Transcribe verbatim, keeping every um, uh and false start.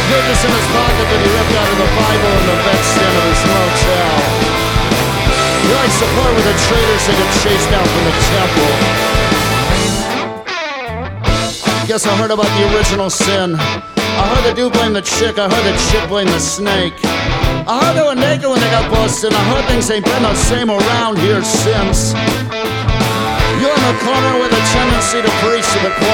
pages in his pocket that he ripped out of the Bible in the bedstand of his motel. He likes to play with the traitors that get chased out from the temple. Guess I heard about the original sin. I heard the dude blame the chick, I heard the chick blame the snake. I heard they were naked when they got busted. I heard things ain't been the same around here since. You're in the corner with a tendency to preach to the choir.